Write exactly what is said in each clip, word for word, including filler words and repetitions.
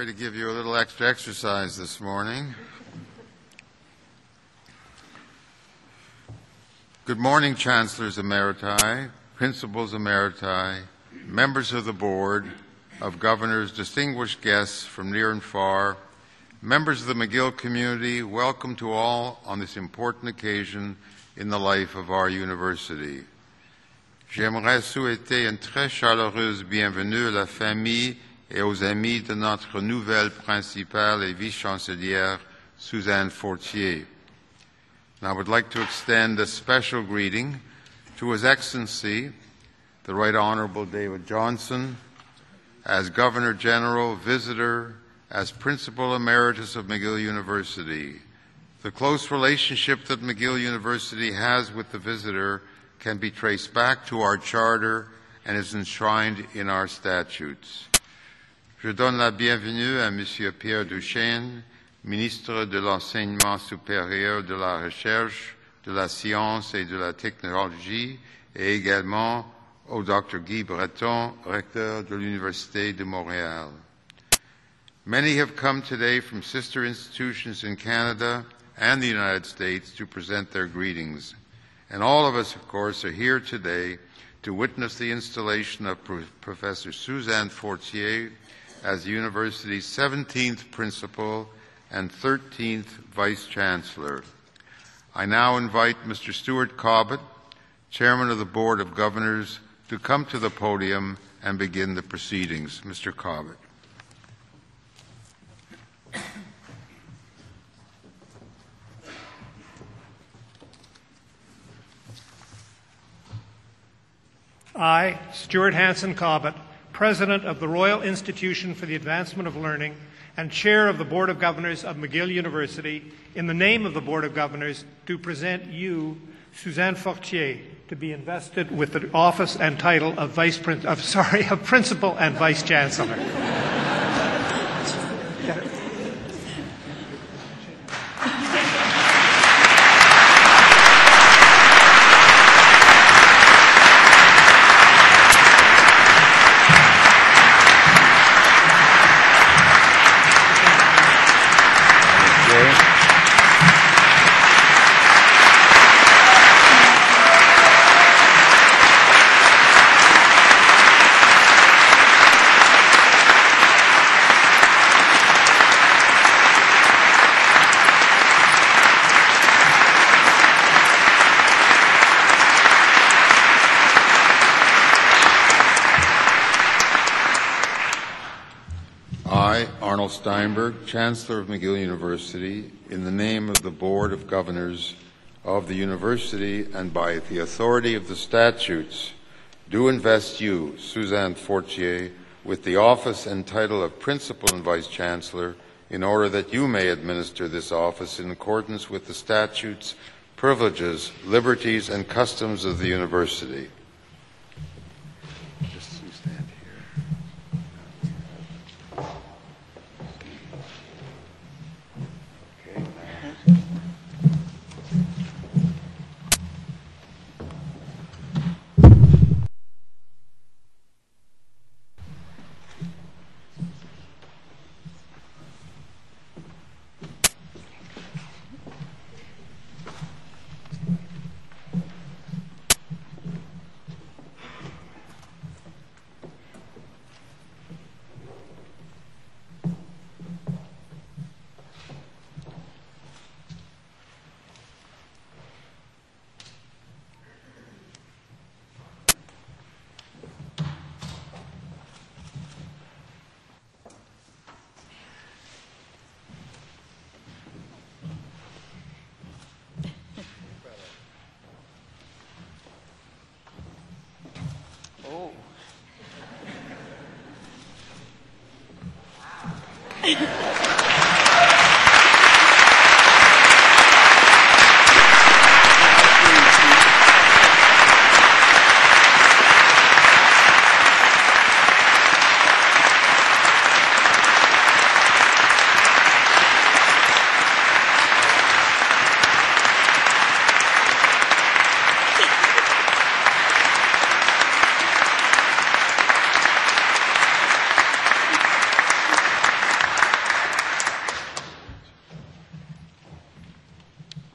Sorry to give you a little extra exercise this morning. Good morning, Chancellors Emeriti, Principals Emeriti, members of the Board of Governors, distinguished guests from near and far, members of the McGill community, welcome to all on this important occasion in the life of our university. J'aimerais souhaiter une très chaleureuse bienvenue à la famille et aux amis de notre nouvelle principale et vice-chancelière, Suzanne Fortier. And I would like to extend a special greeting to His Excellency, the Right Honorable David Johnson, as Governor General, Visitor, as Principal Emeritus of McGill University. The close relationship that McGill University has with the Visitor can be traced back to our charter and is enshrined in our statutes. Je donne la bienvenue à Monsieur Pierre Duchesne, ministre de l'Enseignement supérieur, de la Recherche, de la Science et de la Technologie, et également au Docteur Guy Breton, recteur de l'Université de Montréal. Many have come today from sister institutions in Canada and the United States to present their greetings. And all of us, of course, are here today to witness the installation of Pro- Professor Suzanne Fortier as the university's seventeenth principal and thirteenth vice-chancellor. I now invite Mister Stuart Cobbett, chairman of the Board of Governors, to come to the podium and begin the proceedings. Mister Cobbett. I, Stuart Hanson Cobbett, President of the Royal Institution for the Advancement of Learning and Chair of the Board of Governors of McGill University, in the name of the Board of Governors, do present you, Suzanne Fortier, to be invested with the office and title of Vice Prin- of, sorry, of Principal and Vice Chancellor. Steinberg, Chancellor of McGill University, in the name of the Board of Governors of the University and by the authority of the statutes, do invest you, Suzanne Fortier, with the office and title of Principal and Vice Chancellor in order that you may administer this office in accordance with the statutes, privileges, liberties, and customs of the University.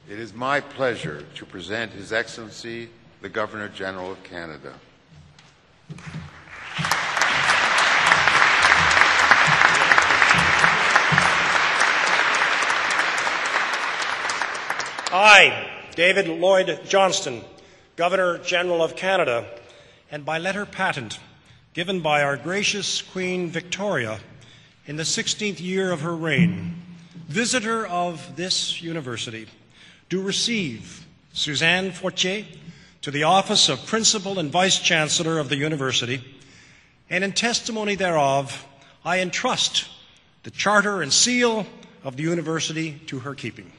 It is my pleasure to present His Excellency, the Governor-General of Canada. I, David Lloyd Johnston, Governor-General of Canada, and by letter patent given by our gracious Queen Victoria in the sixteenth year of her reign, visitor of this university, do receive Suzanne Fortier to the office of Principal and Vice-Chancellor of the University, and in testimony thereof, I entrust the Charter and Seal of the University to her keeping.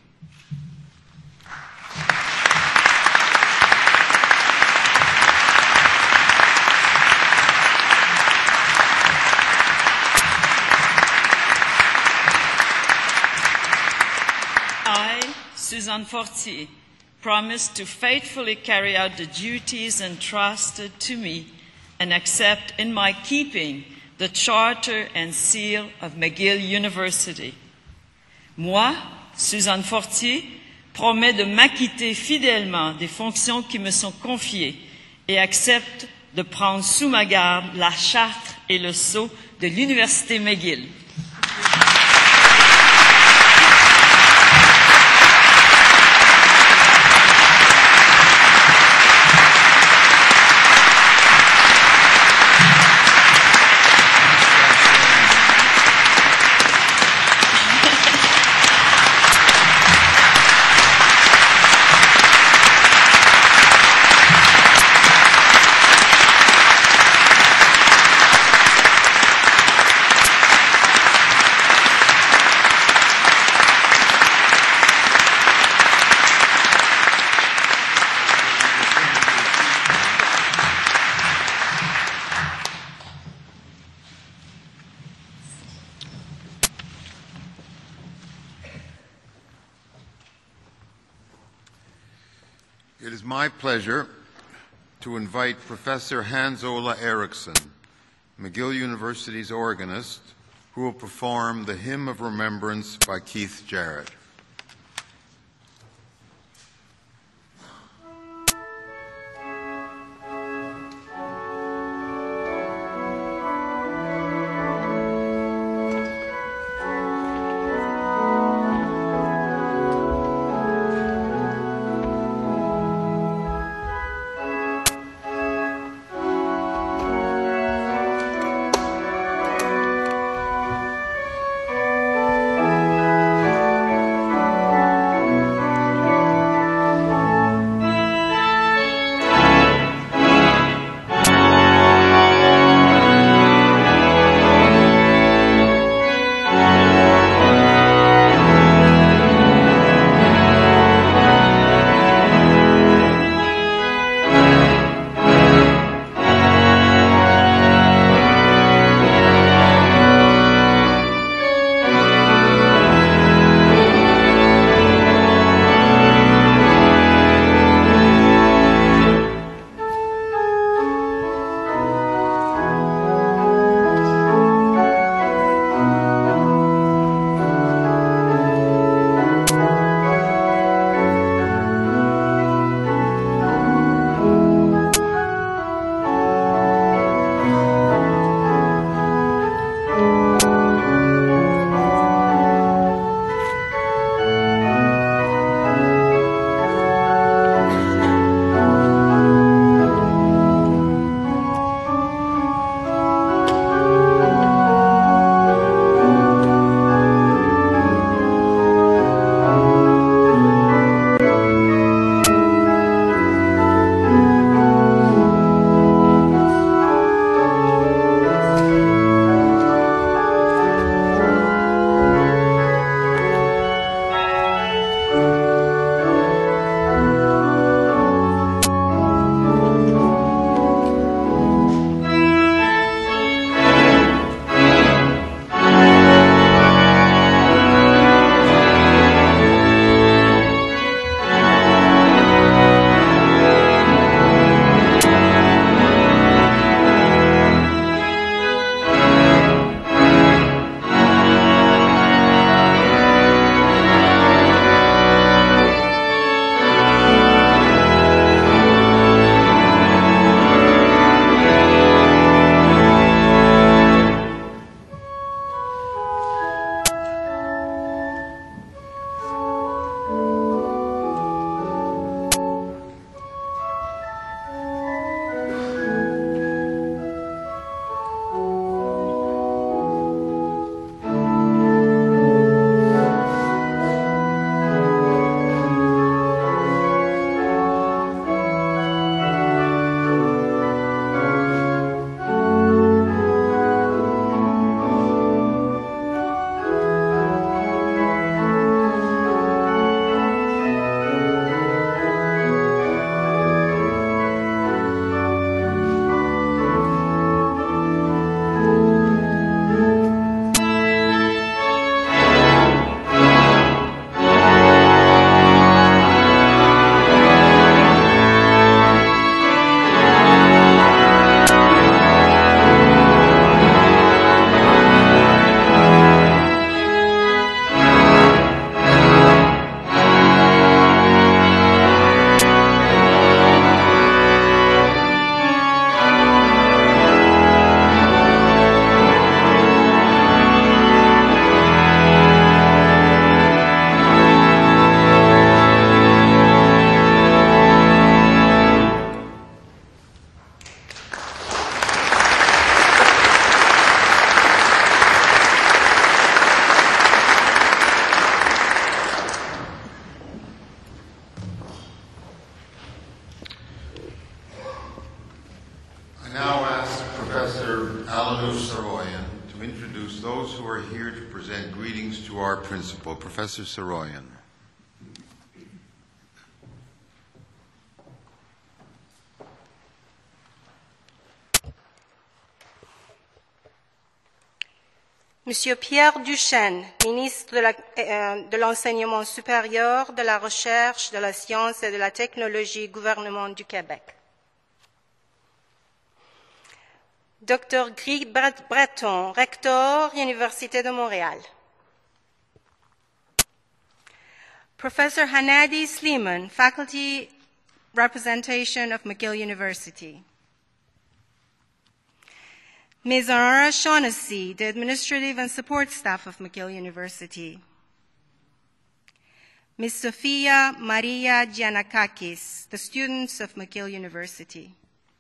Suzanne Fortier, promise to faithfully carry out the duties entrusted to me and accept in my keeping the Charter and Seal of McGill University. Moi, Suzanne Fortier, promets de m'acquitter fidèlement des fonctions qui me sont confiées et accepte de prendre sous ma garde la charte et le sceau de l'Université McGill. It is my pleasure to invite Professor Hans Ola Eriksson, McGill University's organist, who will perform the Hymn of Remembrance by Keith Jarrett. are here to present greetings to our principal, Professor Saroyan. Monsieur Pierre Duchesne, ministre de la, euh, de l'Enseignement supérieur, de la Recherche, de la Science et de la Technologie, gouvernement du Québec. Docteur Guy Breton, recteur, Université de Montréal. Professor Hanadi Sleeman, Faculty Representation of McGill University. Miz Aurora Shaughnessy, the Administrative and Support Staff of McGill University. Miz Sofia Maria Giannakakis, the students of McGill University.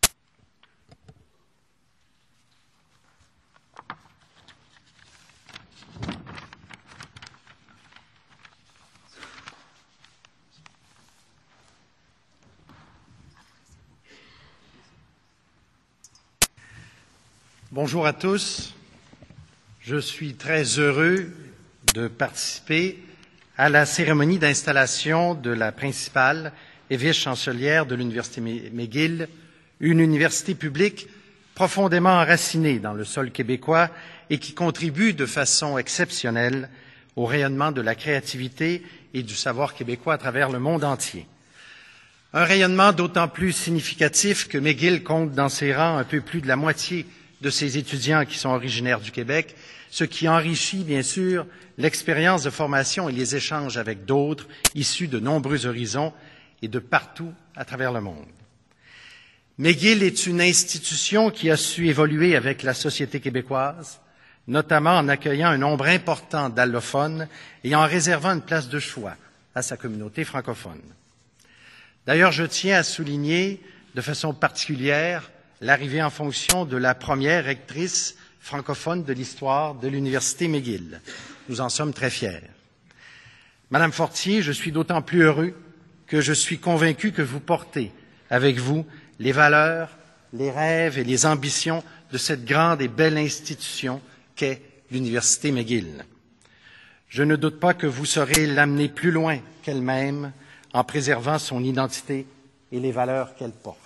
Bonjour à tous. Je suis très heureux de participer à la cérémonie d'installation de la principale et vice-chancelière de l'Université McGill, une université publique profondément enracinée dans le sol québécois et qui contribue de façon exceptionnelle au rayonnement de la créativité et du savoir québécois à travers le monde entier. Un rayonnement d'autant plus significatif que McGill compte dans ses rangs un peu plus de la moitié de ses étudiants qui sont originaires du Québec, ce qui enrichit bien sûr l'expérience de formation et les échanges avec d'autres issus de nombreux horizons et de partout à travers le monde. McGill est une institution qui a su évoluer avec la société québécoise, notamment en accueillant un nombre important d'allophones et en réservant une place de choix à sa communauté francophone. D'ailleurs, je tiens à souligner de façon particulière l'arrivée en fonction de la première rectrice francophone de l'histoire de l'Université McGill. Nous en sommes très fiers. Madame Fortier, je suis d'autant plus heureux que je suis convaincu que vous portez avec vous les valeurs, les rêves et les ambitions de cette grande et belle institution qu'est l'Université McGill. Je ne doute pas que vous saurez l'amener plus loin qu'elle-même en préservant son identité et les valeurs qu'elle porte.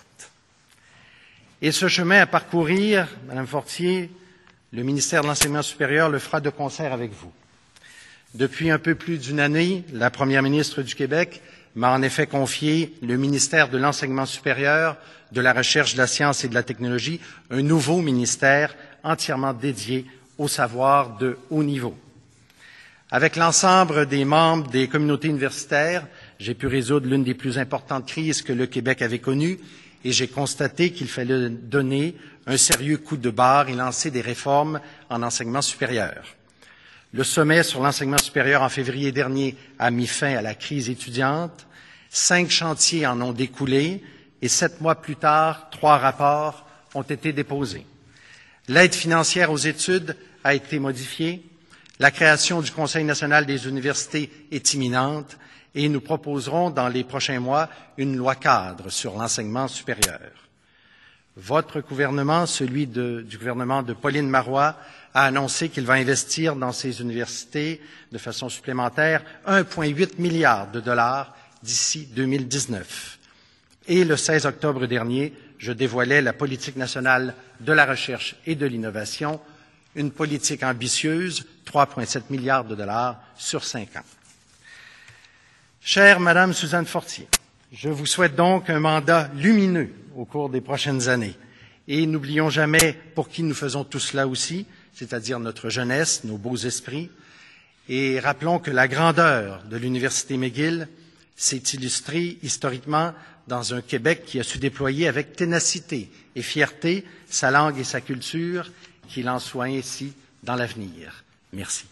Et ce chemin à parcourir, Madame Fortier, le ministère de l'Enseignement supérieur le fera de concert avec vous. Depuis un peu plus d'une année, la Première ministre du Québec m'a en effet confié le ministère de l'Enseignement supérieur, de la Recherche, de la Science et de la Technologie, un nouveau ministère entièrement dédié au savoir de haut niveau. Avec l'ensemble des membres des communautés universitaires, j'ai pu résoudre l'une des plus importantes crises que le Québec avait connues, et j'ai constaté qu'il fallait donner un sérieux coup de barre et lancer des réformes en enseignement supérieur. Le sommet sur l'enseignement supérieur en février dernier a mis fin à la crise étudiante. Cinq chantiers en ont découlé et sept mois plus tard, trois rapports ont été déposés. L'aide financière aux études a été modifiée. La création du Conseil national des universités est imminente. Et nous proposerons dans les prochains mois une loi cadre sur l'enseignement supérieur. Votre gouvernement, celui de, du gouvernement de Pauline Marois, a annoncé qu'il va investir dans ces universités de façon supplémentaire un virgule huit milliard de dollars d'ici deux mille dix-neuf. Et le seize octobre dernier, je dévoilais la politique nationale de la recherche et de l'innovation, une politique ambitieuse, trois virgule sept milliards de dollars sur cinq ans. Chère Madame Suzanne Fortier, je vous souhaite donc un mandat lumineux au cours des prochaines années. Et n'oublions jamais pour qui nous faisons tout cela aussi, c'est-à-dire notre jeunesse, nos beaux esprits. Et rappelons que la grandeur de l'Université McGill s'est illustrée historiquement dans un Québec qui a su déployer avec ténacité et fierté sa langue et sa culture, qu'il en soit ainsi dans l'avenir. Merci.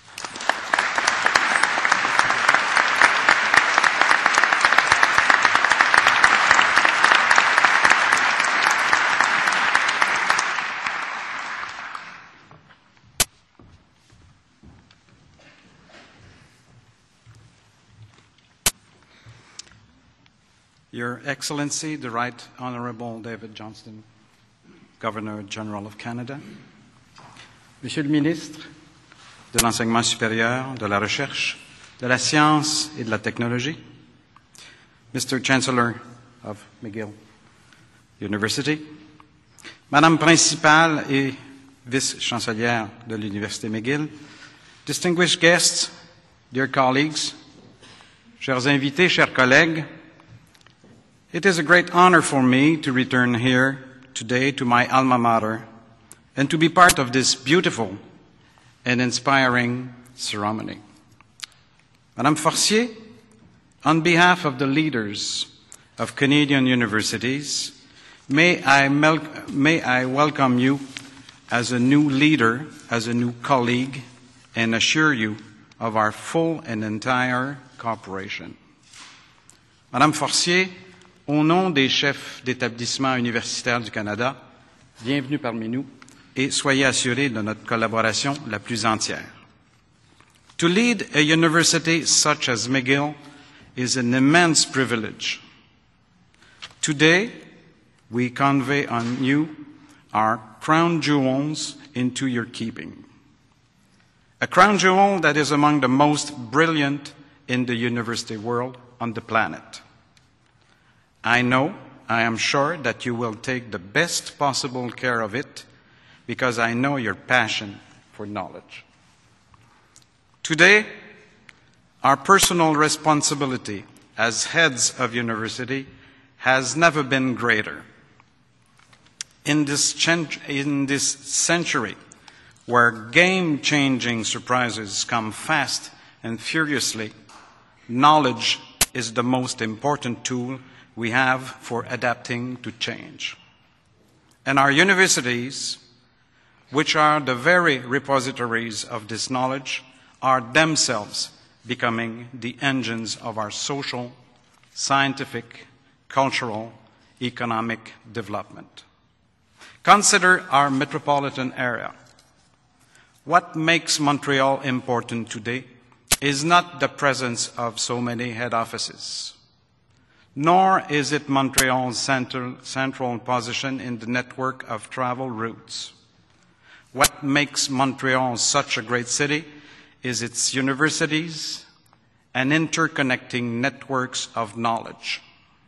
Your Excellency, the Right Honourable David Johnston, Governor General of Canada, Monsieur le Ministre, de l'enseignement supérieur, de la recherche, de la science et de la technologie, Mister Chancellor of McGill University, Madame principale et vice-chancelière de l'Université McGill, distinguished guests, dear colleagues, chers invités, chers collègues, it is a great honor for me to return here today to my alma mater and to be part of this beautiful and inspiring ceremony. Madame Forcier, on behalf of the leaders of Canadian universities, may I, may I welcome you as a new leader, as a new colleague, and assure you of our full and entire cooperation. Madame Forcier, au nom des chefs d'établissement universitaires du Canada, bienvenue parmi nous et soyez assurés de notre collaboration la plus entière. To lead a university such as McGill is an immense privilege. Today, we convey on you our crown jewels into your keeping. A crown jewel that is among the most brilliant in the university world on the planet. I know, I am sure that you will take the best possible care of it because I know your passion for knowledge. Today, our personal responsibility as heads of university has never been greater. In this, in this century, where game-changing surprises come fast and furiously, knowledge is the most important tool we have for adapting to change. And our universities, which are the very repositories of this knowledge, are themselves becoming the engines of our social, scientific, cultural, economic development. Consider our metropolitan area. What makes Montreal important today is not the presence of so many head offices, nor is it Montreal's central, central position in the network of travel routes. What makes Montreal such a great city is its universities and interconnecting networks of knowledge.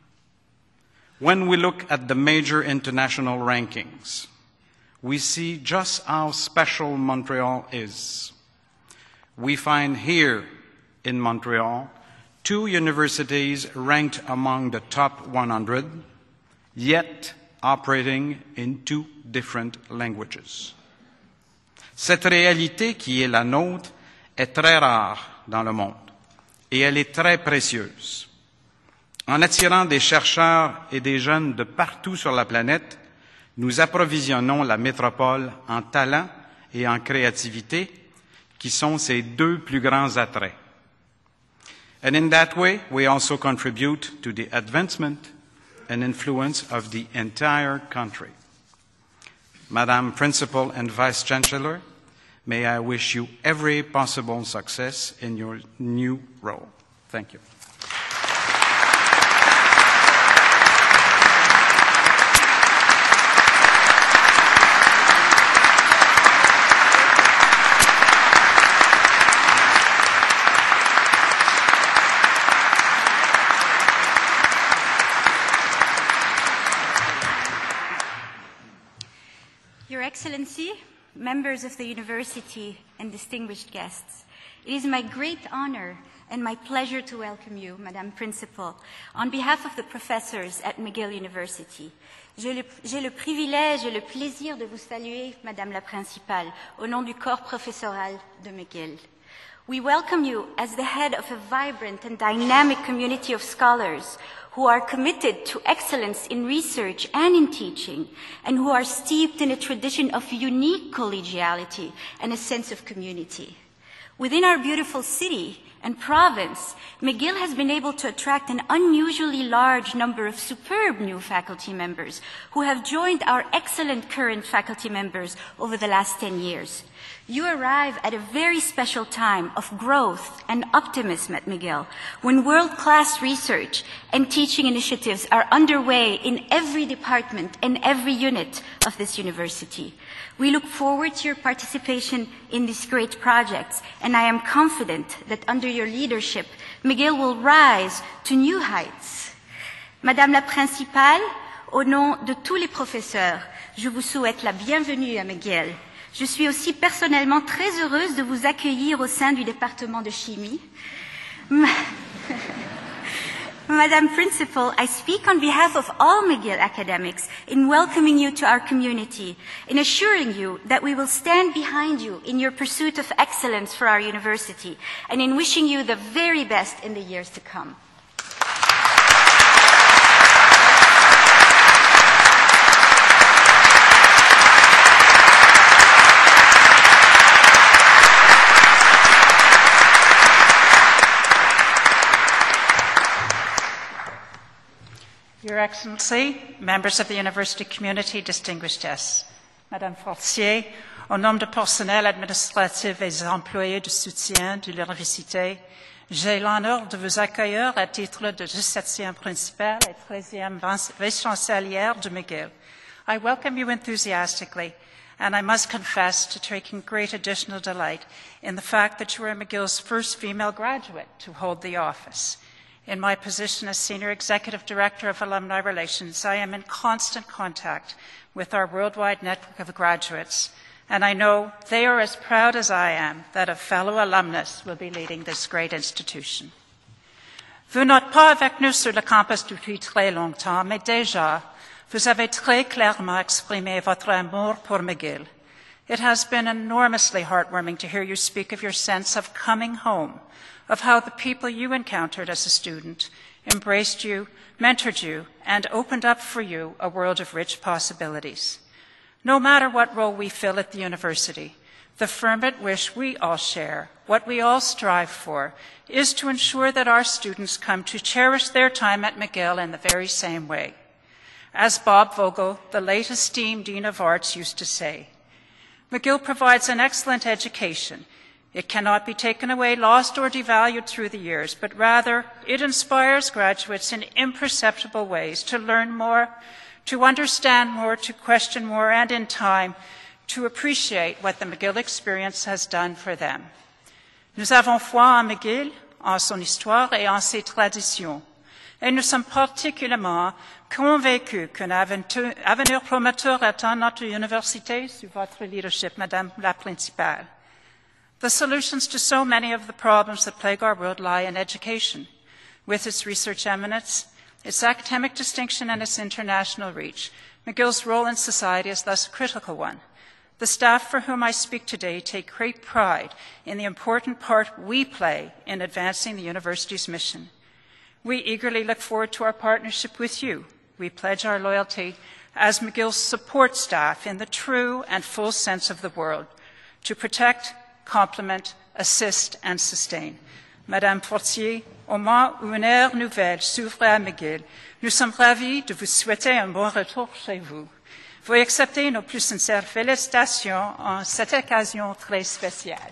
When we look at the major international rankings, we see just how special Montreal is. We find here in Montreal two universities ranked among the top one hundred, yet operating in two different languages. Cette réalité qui est la nôtre est très rare dans le monde et elle est très précieuse. En attirant des chercheurs et des jeunes de partout sur la planète, nous approvisionnons la métropole en talent et en créativité, qui sont ses deux plus grands attraits. And in that way, we also contribute to the advancement and influence of the entire country. Madam Principal and Vice Chancellor, may I wish you every possible success in your new role. Thank you. Your Excellency, members of the University, and distinguished guests, it is my great honor and my pleasure to welcome you, Madame Principal, on behalf of the professors at McGill University. J'ai le, j'ai le privilège et le plaisir de vous saluer, Madame la Principale, au nom du corps professoral de McGill. We welcome you as the head of a vibrant and dynamic community of scholars who are committed to excellence in research and in teaching, and who are steeped in a tradition of unique collegiality and a sense of community. Within our beautiful city and province, McGill has been able to attract an unusually large number of superb new faculty members who have joined our excellent current faculty members over the last ten years. You arrive at a very special time of growth and optimism at McGill, when world-class research and teaching initiatives are underway in every department and every unit of this university. We look forward to your participation in these great projects, and I am confident that under your leadership, McGill will rise to new heights. Madame la Principale, au nom de tous les professeurs, je vous souhaite la bienvenue à McGill. Je suis aussi personnellement très heureuse de vous accueillir au sein du département de chimie. Madam Principal, I speak on behalf of all McGill academics in welcoming you to our community, in assuring you that we will stand behind you in your pursuit of excellence for our university, and in wishing you the very best in the years to come. Your Excellency, members of the university community, distinguished guests, Madame Fortier, au nom du personnel administratif et des employés de soutien de l'université, j'ai l'honneur de vous accueillir à titre de dix-septième principale et treizième vice-chancelière de McGill. I welcome you enthusiastically, and I must confess to taking great additional delight in the fact that you are McGill's first female graduate to hold the office. In my position as Senior Executive Director of Alumni Relations, I am in constant contact with our worldwide network of graduates, and I know they are as proud as I am that a fellow alumnus will be leading this great institution. Vous n'êtes pas avec nous sur le campus depuis très longtemps, mais déjà, vous avez très clairement exprimé votre amour pour McGill. It has been enormously heartwarming to hear you speak of your sense of coming home, of how the people you encountered as a student embraced you, mentored you, and opened up for you a world of rich possibilities. No matter what role we fill at the university, the fervent wish we all share, what we all strive for, is to ensure that our students come to cherish their time at McGill in the very same way. As Bob Vogel, the late esteemed Dean of Arts, used to say, McGill provides an excellent education. It cannot be taken away, lost, or devalued through the years, but rather it inspires graduates in imperceptible ways to learn more, to understand more, to question more, and in time, to appreciate what the McGill experience has done for them. Nous avons foi en McGill, en son histoire et en ses traditions, et nous sommes particulièrement convaincus qu'un avenir prometteur attend notre université sous votre leadership, Madame la Principale. The solutions to so many of the problems that plague our world lie in education. With its research eminence, its academic distinction, and its international reach, McGill's role in society is thus a critical one. The staff for whom I speak today take great pride in the important part we play in advancing the university's mission. We eagerly look forward to our partnership with you. We pledge our loyalty as McGill's support staff in the true and full sense of the word, to protect, complement, assist, and sustain. Madame Fortier, au moment où une ère nouvelle s'ouvre à McGill, nous sommes ravis de vous souhaiter un bon retour chez vous. Veuillez accepter nos plus sincères félicitations en cette occasion très spéciale.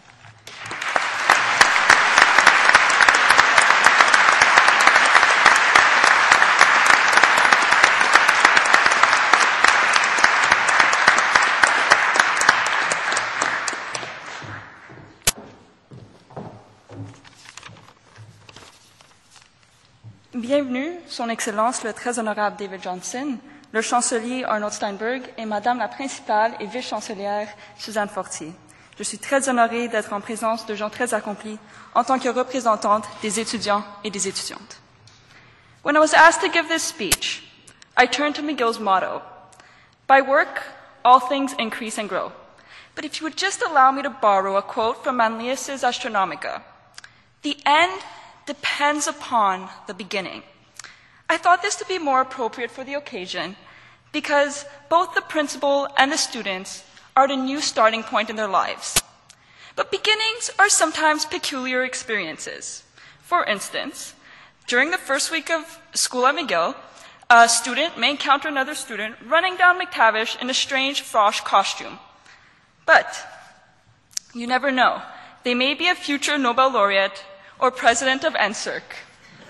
Bienvenue, Son Excellence le très honorable David Johnson, le chancelier Arnold Steinberg et Madame la Principale et Vice-chancelière Suzanne Fortier. Je suis très honorée d'être en présence de gens très accomplis en tant que représentante des étudiants et des étudiantes. When I was asked to give this speech, I turned to McGill's motto, by work, all things increase and grow. But if you would just allow me to borrow a quote from Manlius's Astronomica, the end depends upon the beginning. I thought this to be more appropriate for the occasion because both the principal and the students are at a new starting point in their lives. But beginnings are sometimes peculiar experiences. For instance, during the first week of school at McGill, a student may encounter another student running down McTavish in a strange frosh costume. But You never know. They may be a future Nobel laureate or president of N S E R C.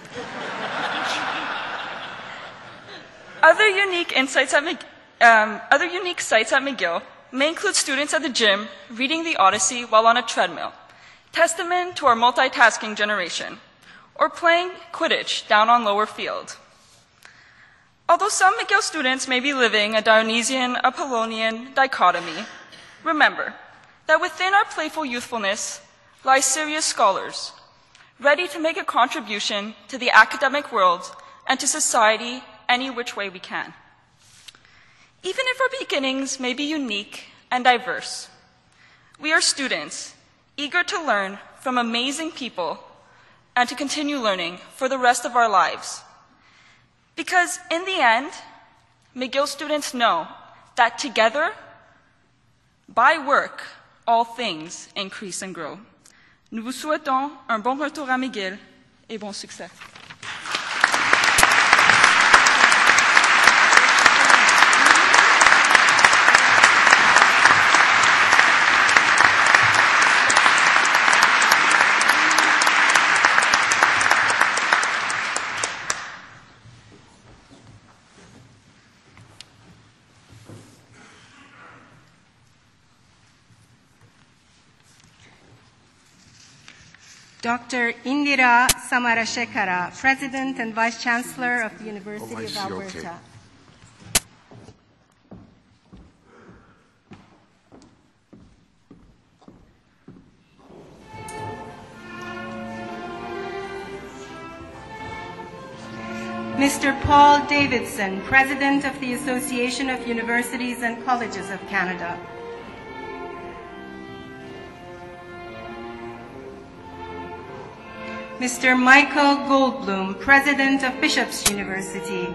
Other unique insights at Mc, um, other unique sites at McGill may include students at the gym reading the Odyssey while on a treadmill, testament to our multitasking generation, or playing Quidditch down on Lower Field. Although some McGill students may be living a Dionysian-Apollonian dichotomy, remember that within our playful youthfulness lie serious scholars, ready to make a contribution to the academic world and to society any which way we can. Even if our beginnings may be unique and diverse, we are students eager to learn from amazing people and to continue learning for the rest of our lives. Because in the end, McGill students know that together, by work, all things increase and grow. Nous vous souhaitons un bon retour à McGill et bon succès. Doctor Indira Samarashekara, President and Vice Chancellor of the University Oh, I of see, Alberta. okay. Mister Paul Davidson, President of the Association of Universities and Colleges of Canada. Mister Michael Goldblum, President of Bishop's University.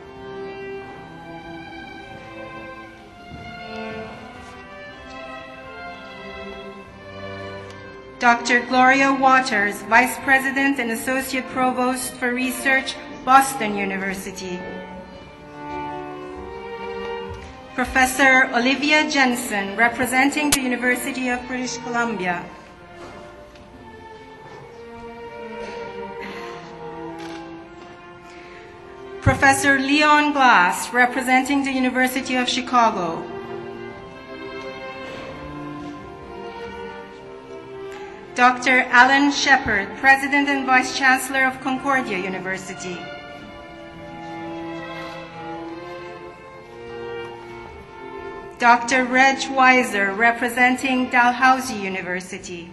Doctor Gloria Waters, Vice President and Associate Provost for Research, Boston University. Professor Olivia Jensen, representing the University of British Columbia. Professor Leon Glass, representing the University of Chicago. Doctor Alan Shepard, President and Vice Chancellor of Concordia University. Doctor Reg Weiser, representing Dalhousie University.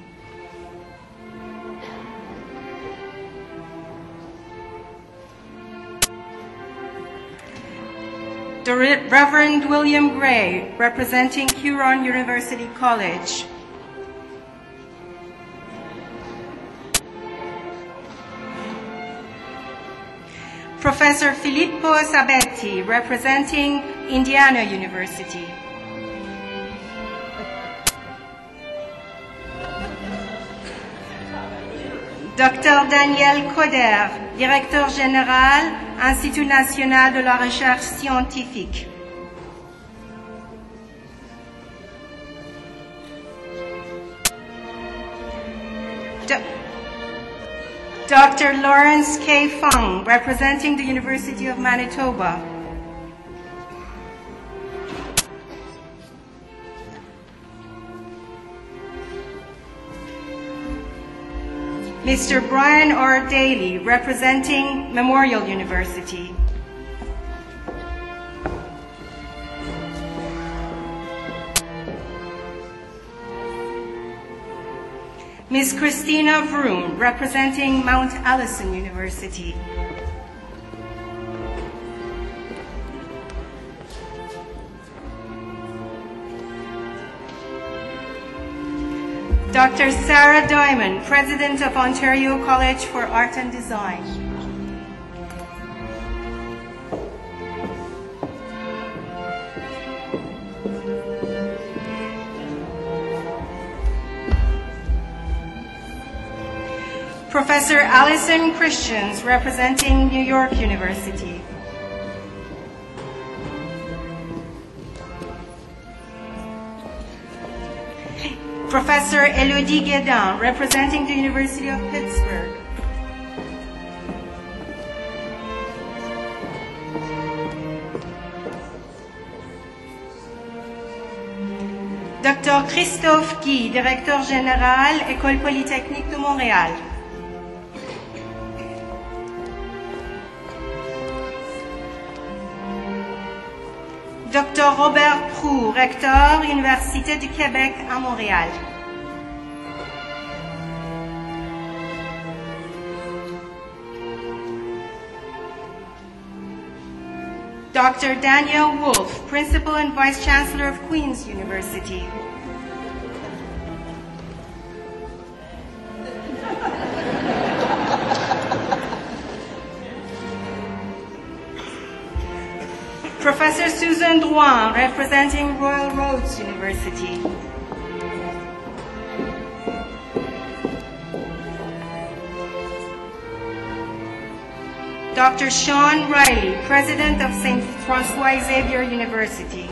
The Reverend William Gray, representing Huron University College. Professor Filippo Sabetti, representing Indiana University. Docteur Daniel Coder, Directeur général, Institut national de la recherche scientifique. Do- Doctor Lawrence K. Fung, representing the University of Manitoba. Mister Brian R. Daly, representing Memorial University. Miz Christina Vroom, representing Mount Allison University. Doctor Sarah Diamond, President of Ontario College for Art and Design. Professor Alison Christians, representing New York University. Professor Elodie Guédin, representing the University of Pittsburgh. Docteur Christophe Guy, directeur général, École polytechnique de Montréal. Docteur Robert Proux, recteur, Université du Québec à Montréal. Doctor Daniel Wolf, Principal and Vice Chancellor of Queen's University. Professor Susan Drouin, representing Royal Roads University. Doctor Sean Riley, President of Saint Francois Xavier University.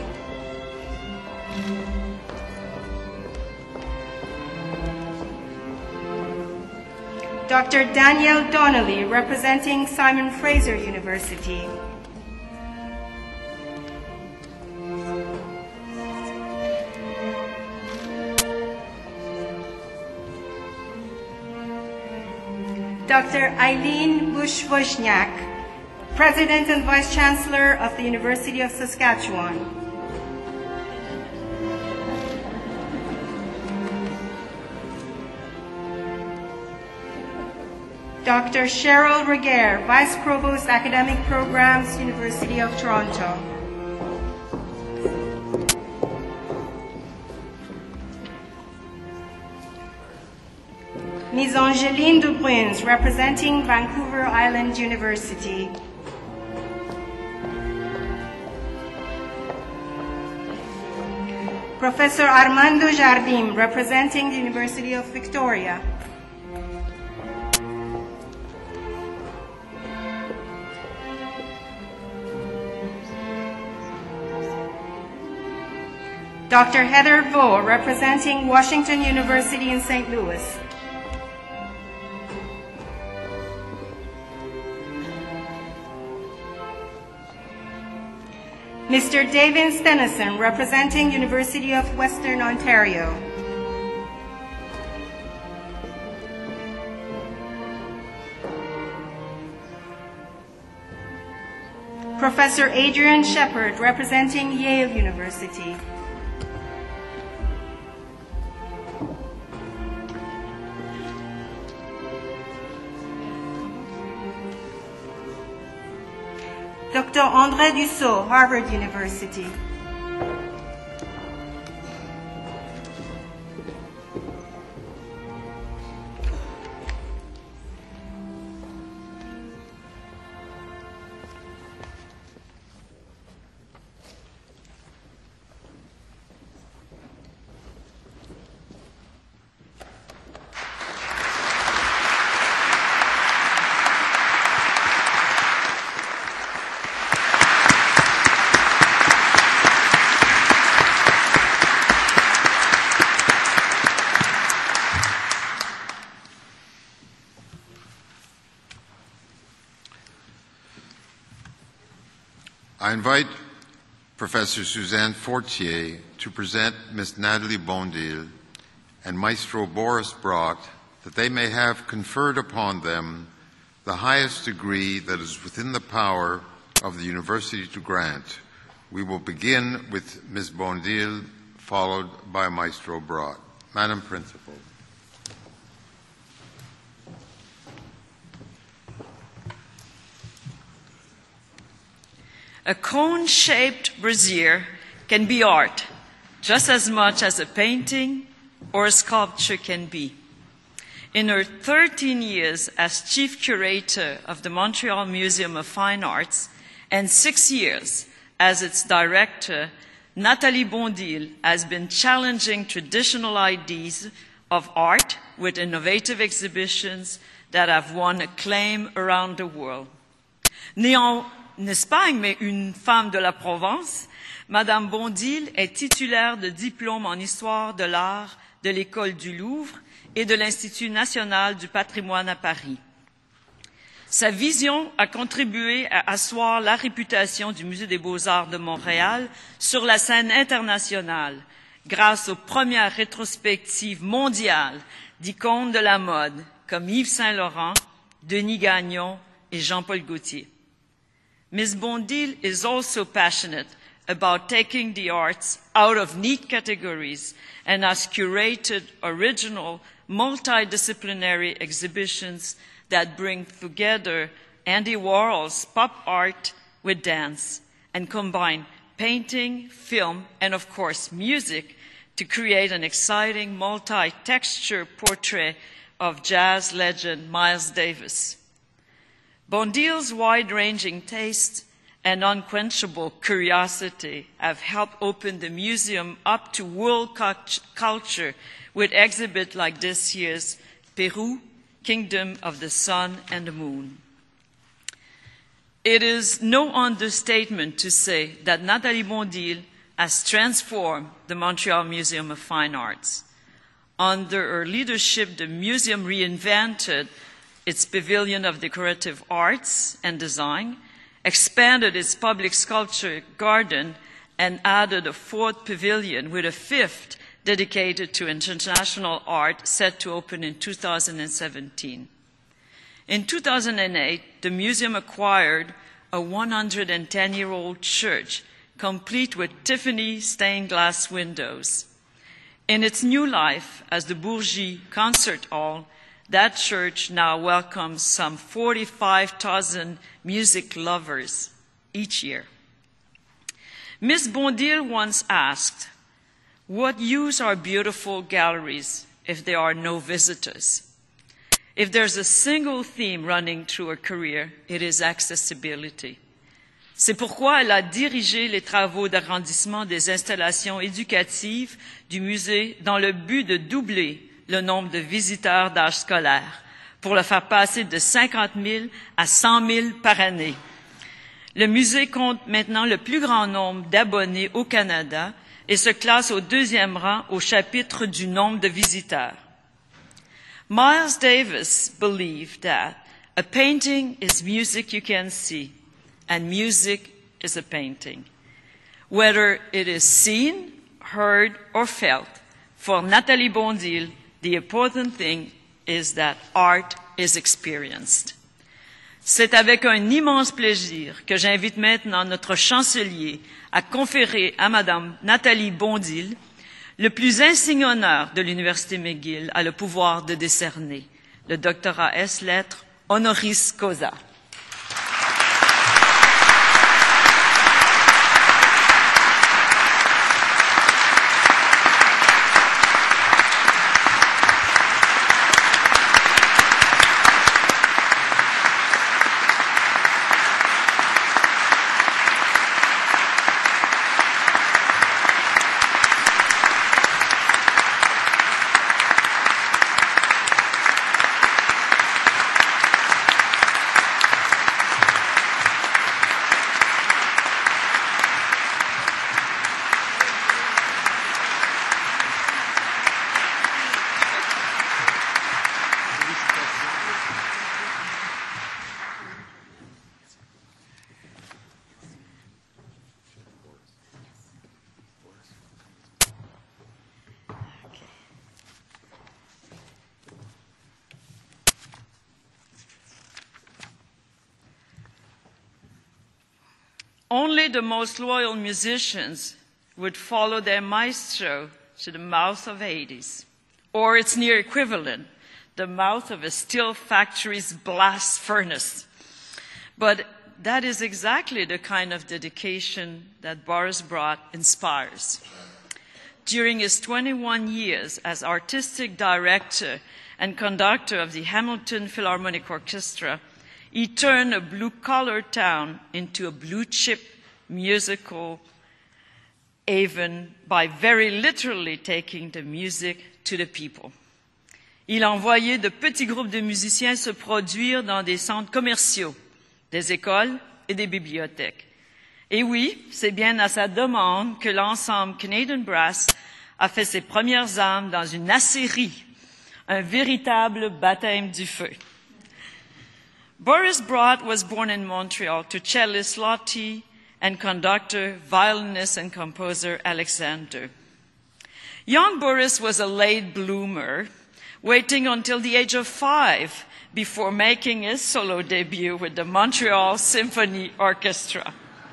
Doctor Daniel Donnelly, representing Simon Fraser University. Doctor Eileen Bush-Wozniak, President and Vice Chancellor of the University of Saskatchewan. Doctor Cheryl Reguer, Vice Provost, Academic Programs, University of Toronto. Miz Angeline Dubruns, representing Vancouver Island University. Professor Armando Jardim, representing the University of Victoria. Doctor Heather Vo, representing Washington University in Saint Louis. Mister David Stenison, representing University of Western Ontario. Professor Adrian Shepard, representing Yale University. Doctor André Dussault, Harvard University. I invite Professor Suzanne Fortier to present Miss Natalie Bondil and Maestro Boris Brock, that they may have conferred upon them the highest degree that is within the power of the University to grant. We will begin with Miss Bondil, followed by Maestro Brock. Madam Principal. A cone-shaped brazier can be art, just as much as a painting or a sculpture can be. In her thirteen years as chief curator of the Montreal Museum of Fine Arts and six years as its director, Nathalie Bondil has been challenging traditional ideas of art with innovative exhibitions that have won acclaim around the world. Née en Espagne, mais une femme de la Provence, Madame Bondil est titulaire de diplôme en histoire de l'art de l'École du Louvre et de l'Institut national du patrimoine à Paris. Sa vision a contribué à asseoir la réputation du Musée des Beaux-Arts de Montréal sur la scène internationale grâce aux premières rétrospectives mondiales d'icônes de la mode comme Yves Saint-Laurent, Denis Gagnon et Jean-Paul Gaultier. Miz Bondil is also passionate about taking the arts out of neat categories and has curated original, multidisciplinary exhibitions that bring together Andy Warhol's pop art with dance and combine painting, film, and of course music to create an exciting multi-texture portrait of jazz legend Miles Davis. Bondil's wide-ranging taste and unquenchable curiosity have helped open the museum up to world culture with exhibits like this year's Peru, Kingdom of the Sun and the Moon. It is no understatement to say that Nathalie Bondil has transformed the Montreal Museum of Fine Arts. Under her leadership, the museum reinvented its Pavilion of Decorative Arts and Design, expanded its public sculpture garden, and added a fourth pavilion with a fifth dedicated to international art set to open in two thousand seventeen. In two thousand eight, the museum acquired a one hundred ten-year-old church, complete with Tiffany stained glass windows. In its new life as the Bourgie Concert Hall, that church now welcomes some forty-five thousand music lovers each year. Miz Bondil once asked, "What use are beautiful galleries if there are no visitors?" If there's a single theme running through her career, it is accessibility. C'est pourquoi elle a dirigé les travaux d'agrandissement des installations éducatives du musée dans le but de doubler le nombre de visiteurs d'âge scolaire pour le faire passer de cinquante mille à cent mille par année. Le musée compte maintenant le plus grand nombre d'abonnés au Canada et se classe au deuxième rang au chapitre du nombre de visiteurs. Miles Davis believed that a painting is music you can see, and music is a painting. Whether it is seen, heard, or felt, for Nathalie Bondil, the important thing is that art is experienced. C'est avec un immense plaisir que j'invite maintenant notre chancelier à conférer à Madame Nathalie Bondil le plus insigne honneur de l'Université McGill a le pouvoir de décerner, le doctorat ès lettres honoris causa. Only the most loyal musicians would follow their maestro to the mouth of Hades, or its near equivalent, the mouth of a steel factory's blast furnace. But that is exactly the kind of dedication that Boris Brott inspires. During his twenty-one years as artistic director and conductor of the Hamilton Philharmonic Orchestra, he turned a blue-collar town into a blue-chip musical haven by very literally taking the music to the people. Il envoyait de petits groupes de musiciens se produire dans des centres commerciaux, des écoles et des bibliothèques. Et oui, c'est bien à sa demande que l'ensemble Canadian Brass a fait ses premières armes dans une acérie, un véritable baptême du feu. Boris Brott was born in Montreal to cellist Lottie and conductor, violinist, and composer Alexander. Young Boris was a late bloomer, waiting until the age of five before making his solo debut with the Montreal Symphony Orchestra.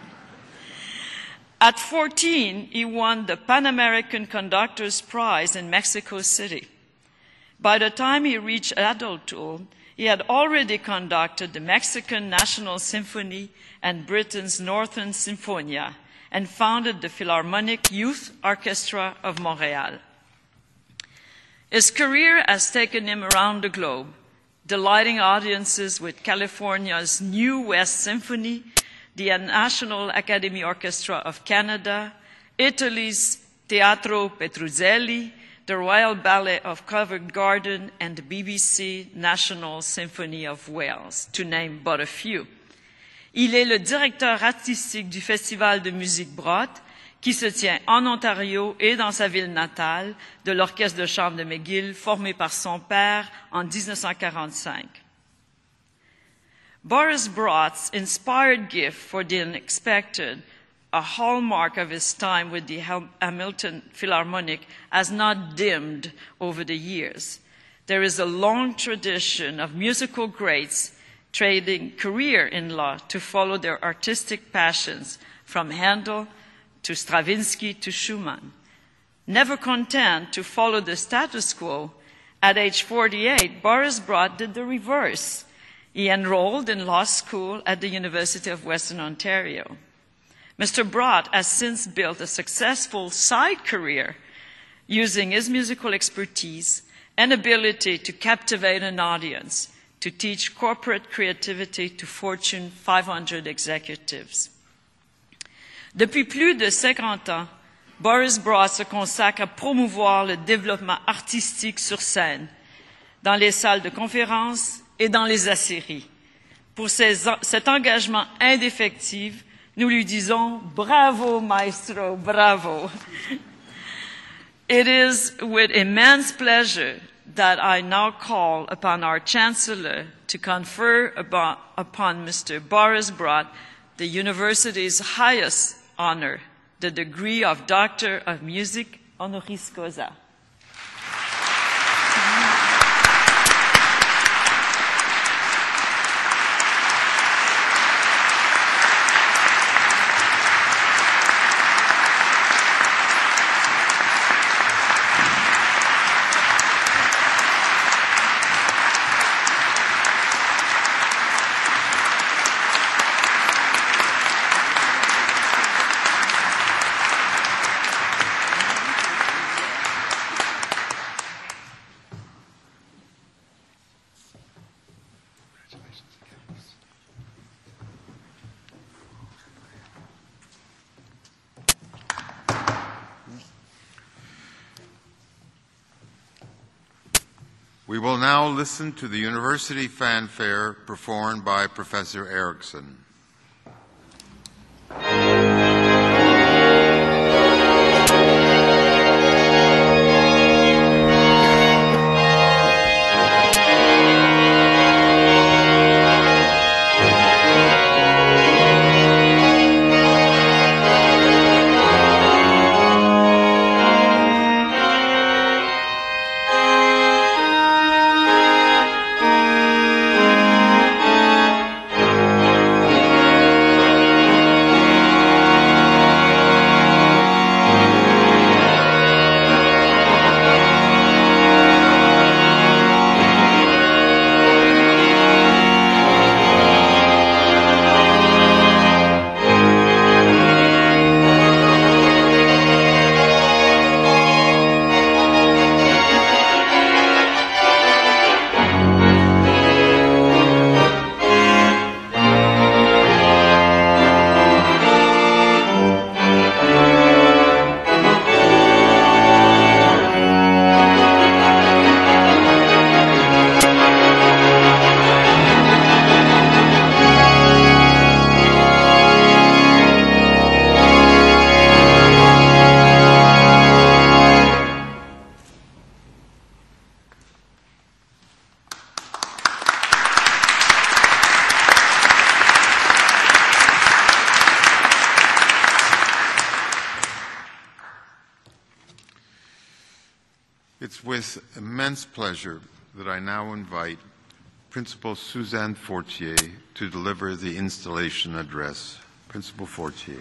At fourteen, he won the Pan American Conductor's Prize in Mexico City. By the time he reached adulthood, he had already conducted the Mexican National Symphony and Britain's Northern Symphonia, and founded the Philharmonic Youth Orchestra of Montreal. His career has taken him around the globe, delighting audiences with California's New West Symphony, the National Academy Orchestra of Canada, Italy's Teatro Petruzzelli, the Royal Ballet of Covent Garden, and the B B C National Symphony of Wales, to name but a few. Il est le directeur artistique du Festival de musique Brott, qui se tient en Ontario et dans sa ville natale, de l'Orchestre de chambre de McGill, formé par son père en dix-neuf cent quarante-cinq. Boris Brott's inspired gift for the unexpected, a hallmark of his time with the Hamilton Philharmonic, has not dimmed over the years. There is a long tradition of musical greats trading career in law to follow their artistic passions, from Handel to Stravinsky to Schumann. Never content to follow the status quo, at age forty-eight, Boris Brott did the reverse. He enrolled in law school at the University of Western Ontario. Mister Brott has since built a successful side career using his musical expertise and ability to captivate an audience, to teach corporate creativity to Fortune five hundred executives. Depuis plus de cinquante ans, Boris Brott se consacre à promouvoir le développement artistique sur scène, dans les salles de conférences et dans les acéries. Pour ces, cet engagement indéfectible, nous lui disons « Bravo, maestro, bravo ». It is with immense pleasure that I now call upon our Chancellor to confer about, upon Mister Boris Brott the university's highest honor, the degree of Doctor of Music honoris causa. We will now listen to the university fanfare performed by Professor Erickson. Thank you. It's with immense pleasure that I now invite Principal Suzanne Fortier to deliver the installation address. Principal Fortier.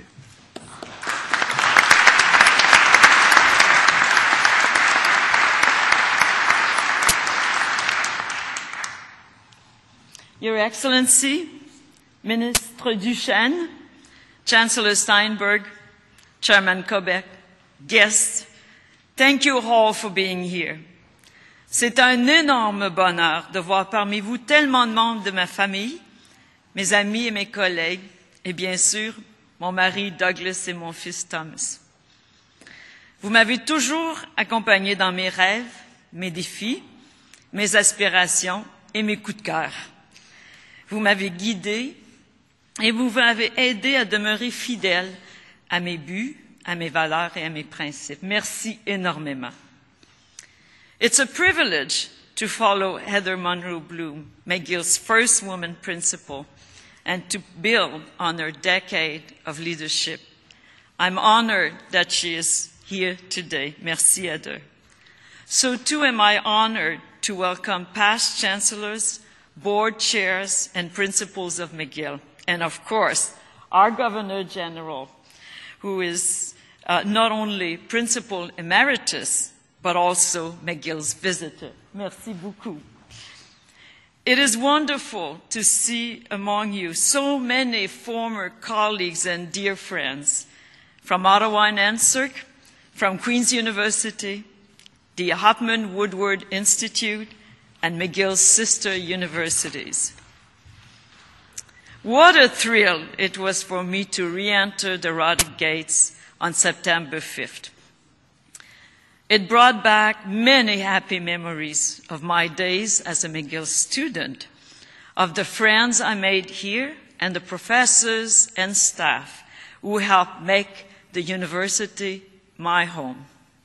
Your Excellency, Ministre Duchesne, Chancellor Steinberg, Chairman Kobeck, guests, thank you all for being here. C'est un énorme bonheur de voir parmi vous tellement de membres de ma famille, mes amis et mes collègues, et bien sûr, mon mari Douglas et mon fils Thomas. Vous m'avez toujours accompagné dans mes rêves, mes défis, mes aspirations et mes coups de cœur. Vous m'avez guidé et vous m'avez aidé à demeurer fidèle à mes buts, à mes valeurs et à mes principes. Merci énormément. It's a privilege to follow Heather Monroe Bloom, McGill's first woman principal, and to build on her decade of leadership. I'm honored that she is here today. Merci, Heather. So too am I honored to welcome past chancellors, board chairs, and principals of McGill, and of course, our Governor General, who is uh, not only Principal Emeritus, but also McGill's visitor. Merci beaucoup. It is wonderful to see among you so many former colleagues and dear friends from Ottawa and N S E R C, from Queen's University, the Hopman Woodward Institute, and McGill's sister universities. What a thrill it was for me to re-enter the Rodick Gates on September fifth. It brought back many happy memories of my days as a McGill student, of the friends I made here and the professors and staff who helped make the university my home.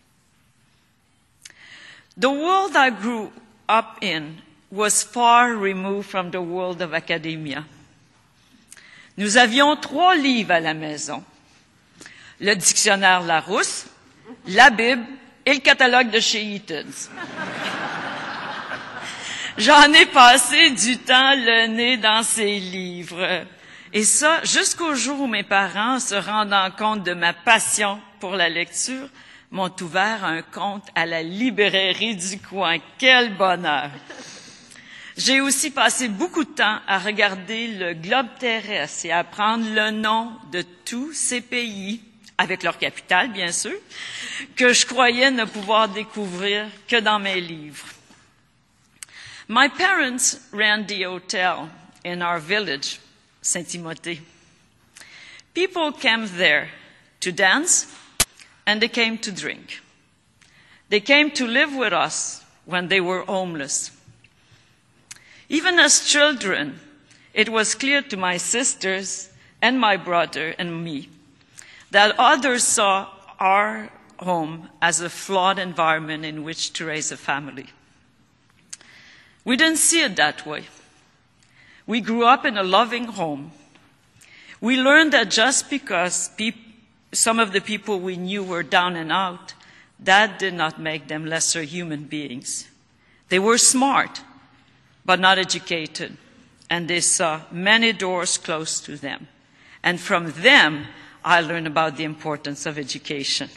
The world I grew up in was far removed from the world of academia. Nous avions trois livres à la maison. Le dictionnaire Larousse, la Bible et le catalogue de chez Eaton's. J'en ai passé du temps le nez dans ces livres. Et ça, jusqu'au jour où mes parents, se rendant compte de ma passion pour la lecture, m'ont ouvert un compte à la librairie du coin. Quel bonheur! J'ai aussi passé beaucoup de temps à regarder le globe terrestre et à apprendre le nom de tous ces pays, avec leur capitale, bien sûr, que je croyais ne pouvoir découvrir que dans mes livres. My parents ran the hotel in our village, Saint-Timothée. People came there to dance, and they came to drink. They came to live with us when they were homeless. Even as children, it was clear to my sisters and my brother and me that others saw our home as a flawed environment in which to raise a family. We didn't see it that way. We grew up in a loving home. We learned that just because peop- some of the people we knew were down and out, that did not make them lesser human beings. They were smart, but not educated, and they saw many doors closed to them. And from them, I learned about the importance of education.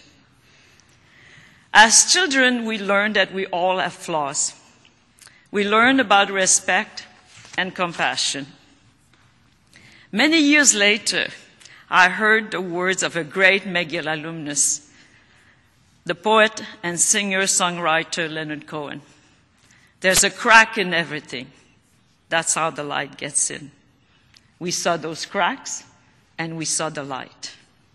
As children, we learned that we all have flaws. We learned about respect and compassion. Many years later, I heard the words of a great McGill alumnus, the poet and singer-songwriter Leonard Cohen. There's a crack in everything. That's how the light gets in. We saw those cracks, and we saw the light.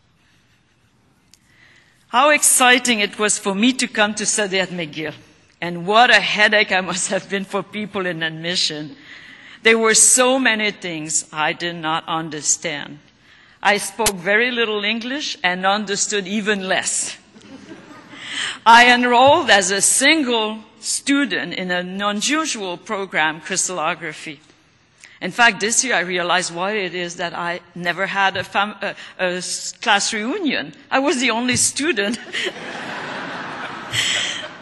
How exciting it was for me to come to study at McGill. And what a headache I must have been for people in admission. There were so many things I did not understand. I spoke very little English and understood even less. I enrolled as a single student in an unusual program, crystallography. In fact, this year I realized why it is that I never had a, fam- a, a class reunion. I was the only student.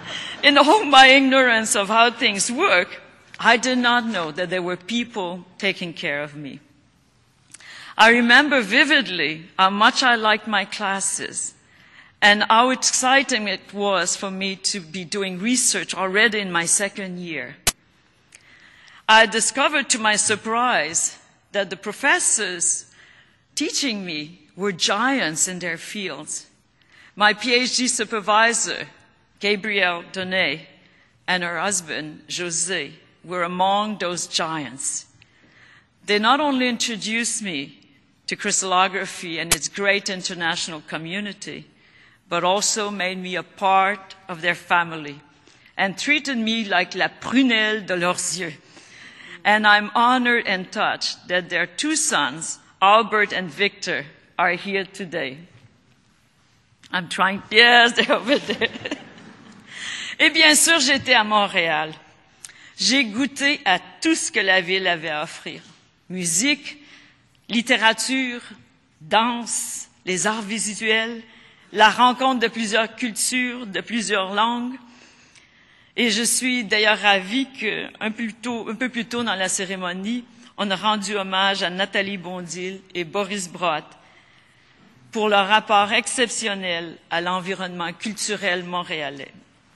In all my ignorance of how things work, I did not know that there were people taking care of me. I remember vividly how much I liked my classes and how exciting it was for me to be doing research already in my second year. I discovered to my surprise that the professors teaching me were giants in their fields. My PhD supervisor, Gabrielle Donnet, and her husband, José, were among those giants. They not only introduced me to crystallography and its great international community, but also made me a part of their family and treated me like la prunelle de leurs yeux. And I'm honored and touched that their two sons, Albert and Victor, are here today. I'm trying, yes, they're over there. Et bien sûr, j'étais à Montréal. J'ai goûté à tout ce que la ville avait à offrir. Musique, littérature, danse, les arts visuels, la rencontre de plusieurs cultures, de plusieurs langues. Et je suis d'ailleurs ravie qu'un peu, tôt, un peu plus tôt dans la cérémonie, on a rendu hommage à Nathalie Bondil et Boris Brott pour leur rapport exceptionnel à l'environnement culturel montréalais.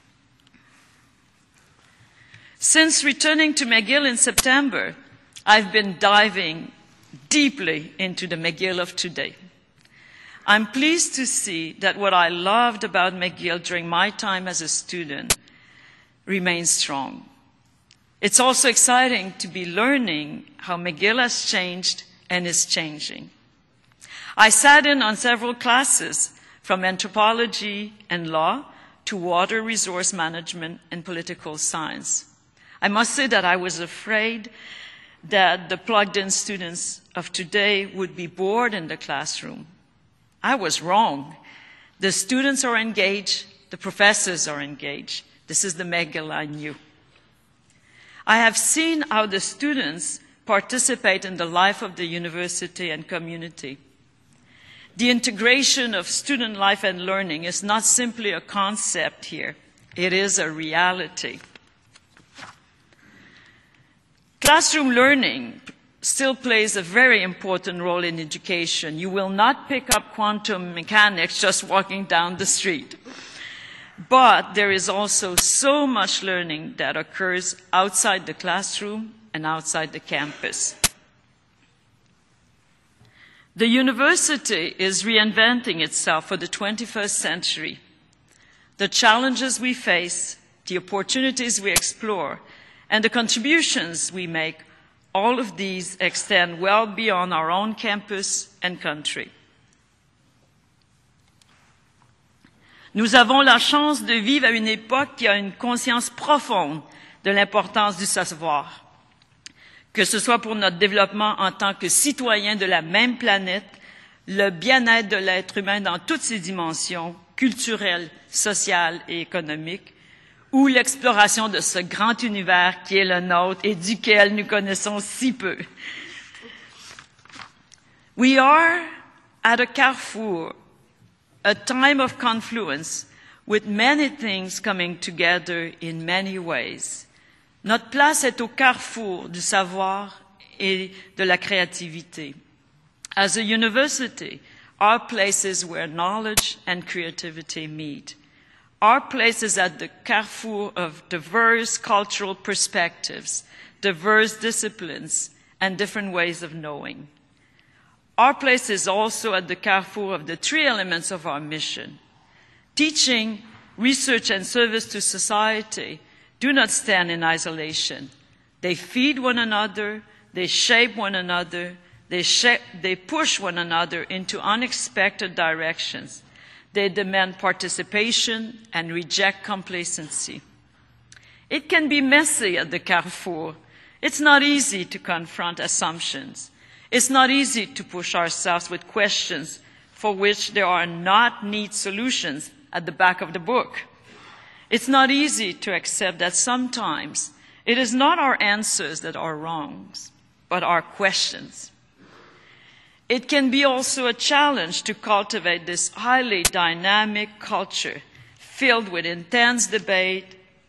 Since returning to McGill in September, I've been diving deeply into the McGill of today. I'm pleased to see that what I loved about McGill during my time as a student remains strong. It's also exciting to be learning how McGill has changed and is changing. I sat in on several classes from anthropology and law to water resource management and political science. I must say that I was afraid that the plugged-in students of today would be bored in the classroom. I was wrong. The students are engaged, the professors are engaged. This is the McGill I knew. I have seen how the students participate in the life of the university and community. The integration of student life and learning is not simply a concept here. It is a reality. Classroom learning still plays a very important role in education. You will not pick up quantum mechanics just walking down the street. But there is also so much learning that occurs outside the classroom and outside the campus. The university is reinventing itself for the twenty-first century. The challenges we face, the opportunities we explore, and the contributions we make, all of these extend well beyond our own campus and country. Nous avons la chance de vivre à une époque qui a une conscience profonde de l'importance du savoir, que ce soit pour notre développement en tant que citoyens de la même planète, le bien-être de l'être humain dans toutes ses dimensions, culturelles, sociales et économiques, ou l'exploration de ce grand univers qui est le nôtre et duquel nous connaissons si peu. We are at a carrefour, a time of confluence, with many things coming together in many ways. Notre place est au carrefour du savoir et de la créativité. As a university, our place is where knowledge and creativity meet. Our place is at the carrefour of diverse cultural perspectives, diverse disciplines, and different ways of knowing. Our place is also at the carrefour of the three elements of our mission. Teaching, research, and service to society do not stand in isolation. They feed one another, they shape one another, they, shape, they push one another into unexpected directions. They demand participation and reject complacency. It can be messy at the carrefour. It's not easy to confront assumptions. It's not easy to push ourselves with questions for which there are not neat solutions at the back of the book. It's not easy to accept that sometimes it is not our answers that are wrong, but our questions. It can be also a challenge to cultivate this highly dynamic culture filled with intense debate,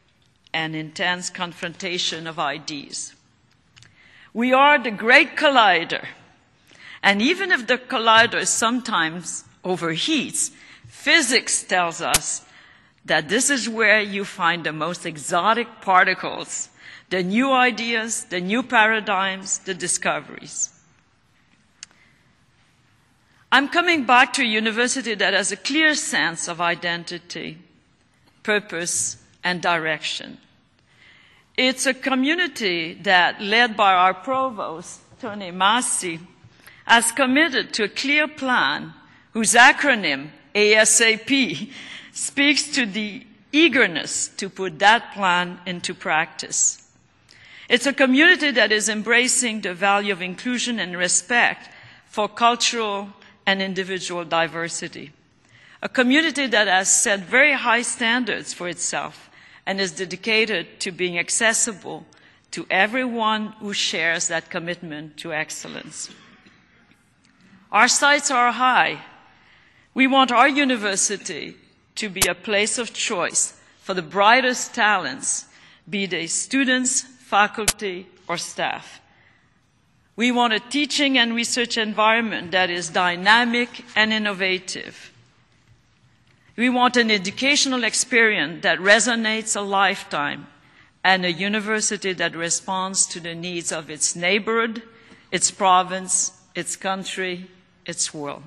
and intense confrontation of ideas. We are the great collider, and even if the collider sometimes overheats, physics tells us that this is where you find the most exotic particles, the new ideas, the new paradigms, the discoveries. I'm coming back to a university that has a clear sense of identity, purpose, and direction. It's a community that, led by our provost, Tony Massey, has committed to a clear plan whose acronym, ASAP, speaks to the eagerness to put that plan into practice. It's a community that is embracing the value of inclusion and respect for cultural and individual diversity. A community that has set very high standards for itself and is dedicated to being accessible to everyone who shares that commitment to excellence. Our sights are high. We want our university to be a place of choice for the brightest talents, be they students, faculty, or staff. We want a teaching and research environment that is dynamic and innovative. We want an educational experience that resonates a lifetime and a university that responds to the needs of its neighborhood, its province, its country, its world.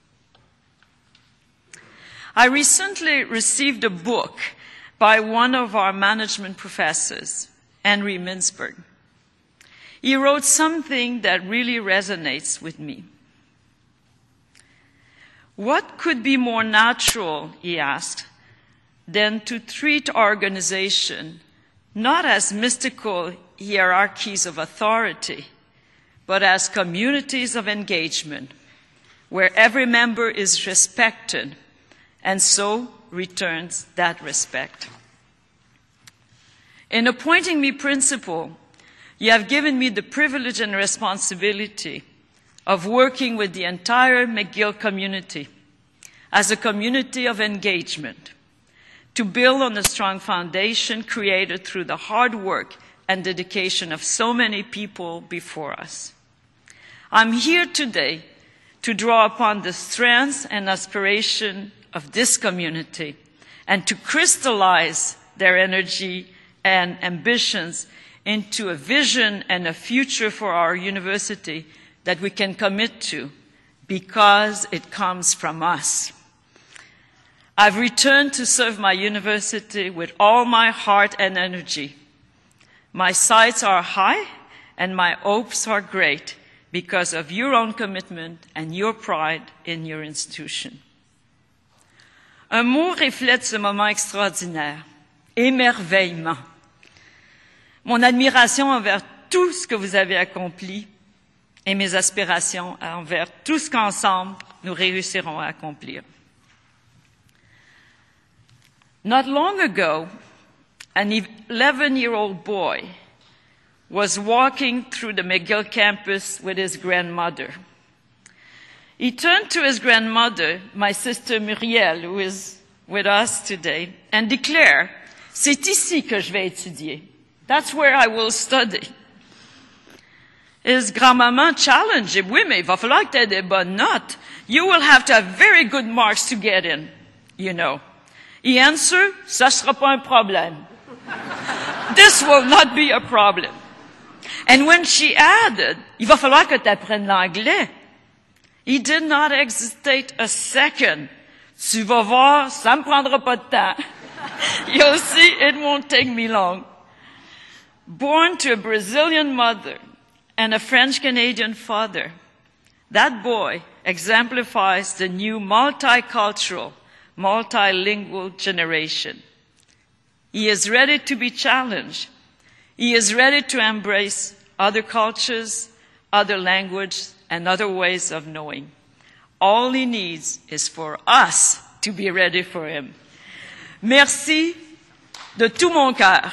I recently received a book by one of our management professors, Henry Mintzberg. He wrote something that really resonates with me. What could be more natural, he asked, than to treat our organization not as mystical hierarchies of authority, but as communities of engagement, where every member is respected and so returns that respect. In appointing me principal, you have given me the privilege and responsibility of working with the entire McGill community as a community of engagement to build on the strong foundation created through the hard work and dedication of so many people before us. I'm here today to draw upon the strengths and aspiration of this community and to crystallize their energy and ambitions into a vision and a future for our university that we can commit to because it comes from us. I've returned to serve my university with all my heart and energy. My sights are high and my hopes are great because of your own commitment and your pride in your institution. Un mot reflète ce moment extraordinaire, émerveillement. Mon admiration envers tout ce que vous avez accompli et mes aspirations envers tout ce qu'ensemble nous réussirons à accomplir. Not long ago, an eleven-year-old boy was walking through the McGill campus with his grandmother. He turned to his grandmother, my sister Muriel, who is with us today, and declared, "C'est ici que je vais étudier. That's where I will study." His grand-maman challenged him, "Oui, mais il va falloir que tu aies des bonnes notes. You will have to have very good marks to get in, you know." He answered, "Ça sera pas un problème." This will not be a problem. And when she added, "Il va falloir que tu apprennes l'anglais," he did not hesitate a second. "Tu vas voir, ça me prendra pas de temps." You'll see, it won't take me long. Born to a Brazilian mother and a French-Canadian father, that boy exemplifies the new multicultural, multilingual generation. He is ready to be challenged. He is ready to embrace other cultures, other languages, and other ways of knowing. All he needs is for us to be ready for him. Merci de tout mon cœur.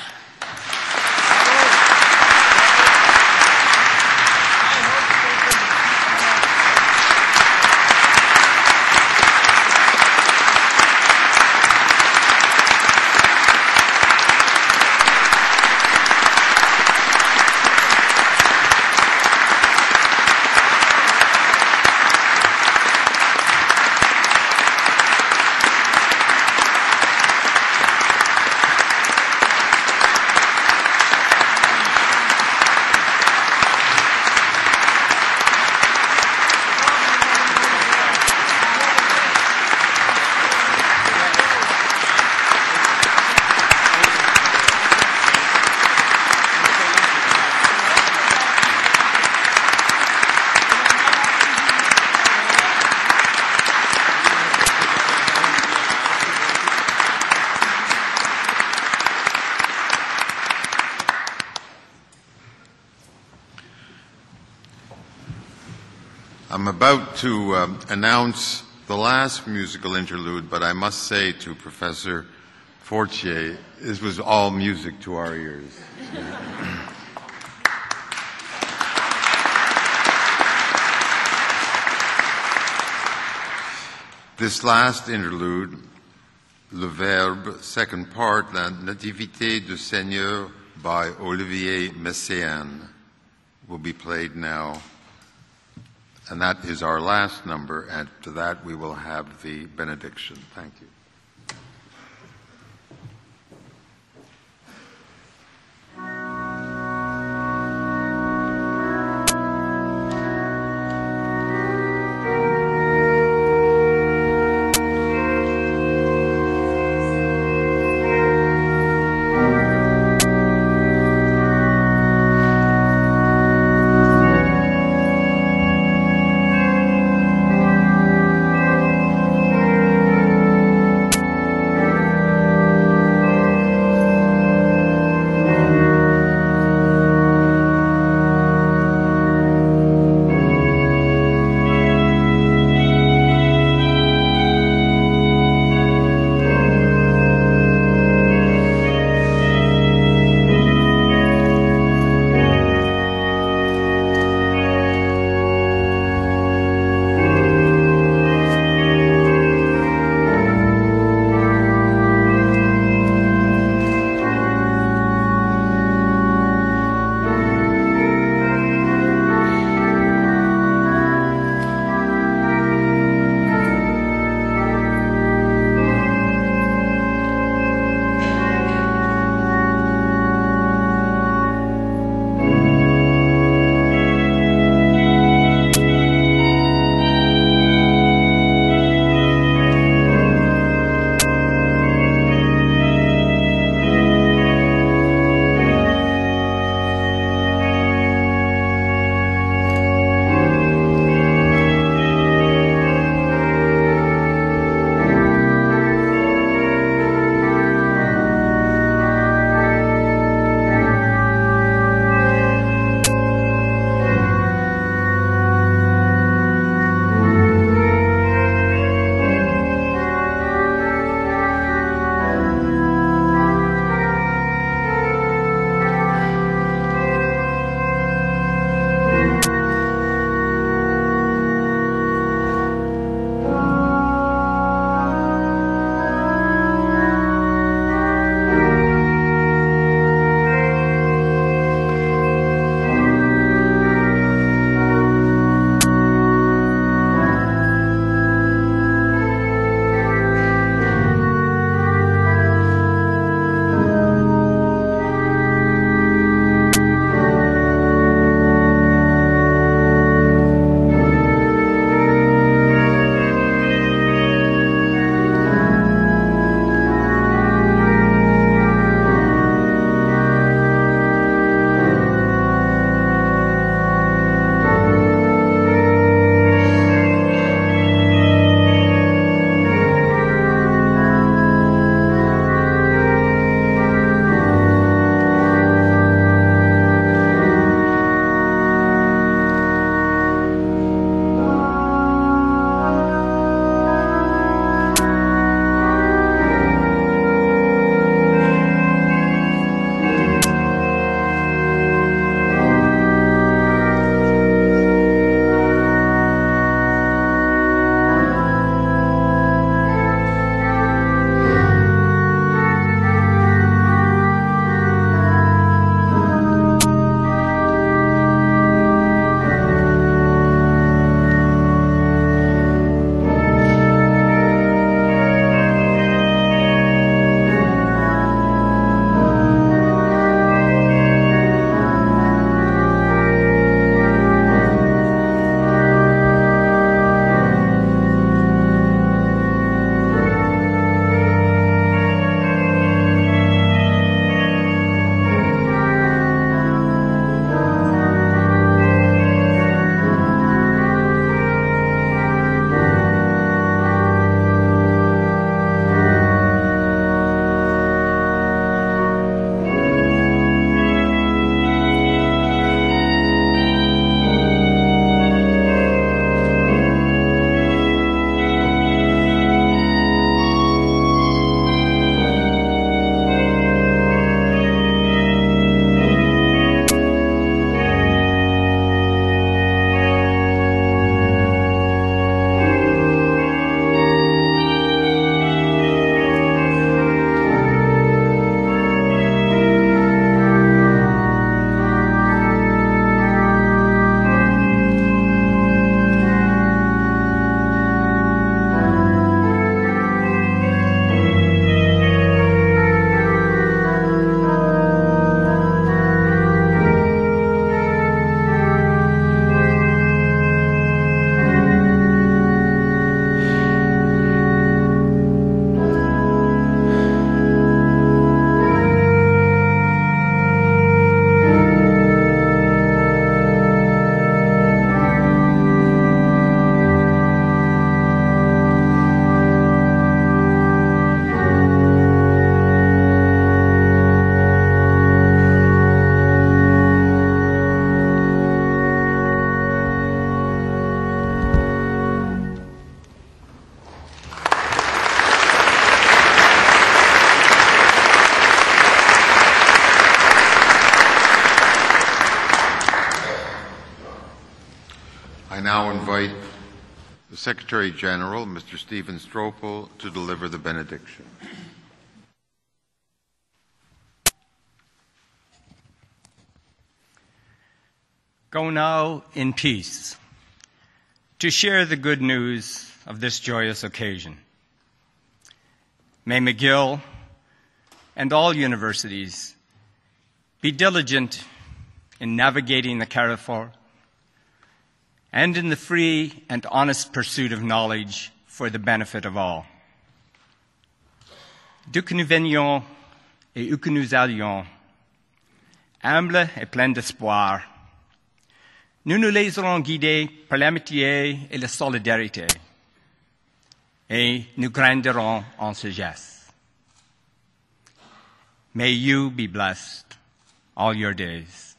about to um, announce the last musical interlude, but I must say to Professor Fortier, this was all music to our ears. This last interlude, Le Verbe, second part, La Nativité du Seigneur by Olivier Messiaen, will be played now. And that is our last number. After that, we will have the benediction. Thank you. Thank the Secretary General, Mister Stephen Stropel, to deliver the benediction. Go now in peace to share the good news of this joyous occasion. May McGill and all universities be diligent in navigating the Carrefour and in the free and honest pursuit of knowledge for the benefit of all. D'où que nous venions et où que nous allions, humbles et pleins d'espoir, nous nous laisserons guider par l'amitié et la solidarité, et nous grandirons en sagesse. May you be blessed all your days.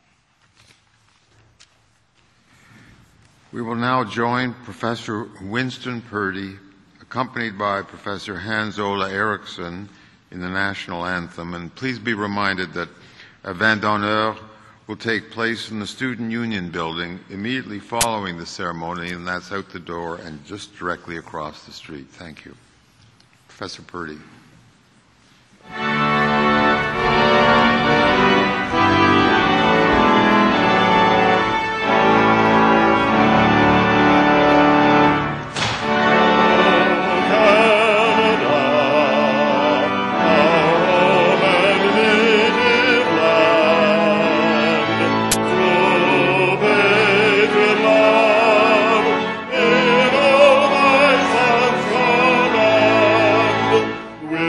We will now join Professor Winston Purdy, accompanied by Professor Hans Ola Eriksson, in the national anthem. And please be reminded that a vin d'honneur will take place in the Student Union building immediately following the ceremony, and that's out the door and just directly across the street. Thank you. Professor Purdy. We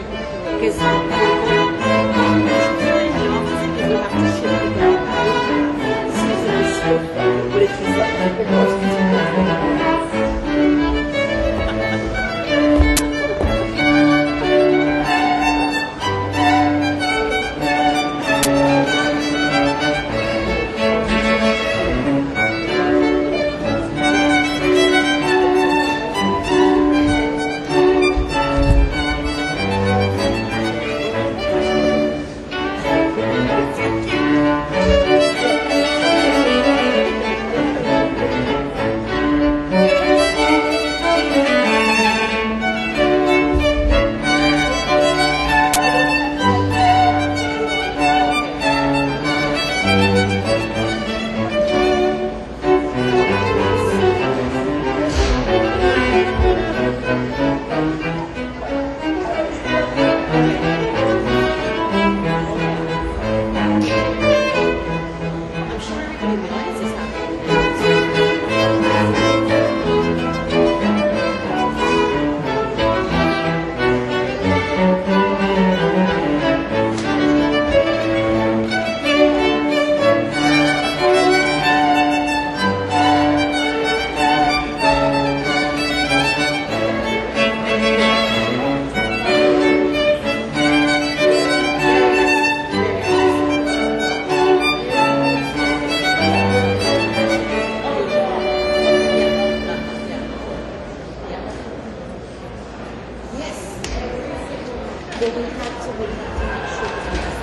But we had to, we had to make sure that we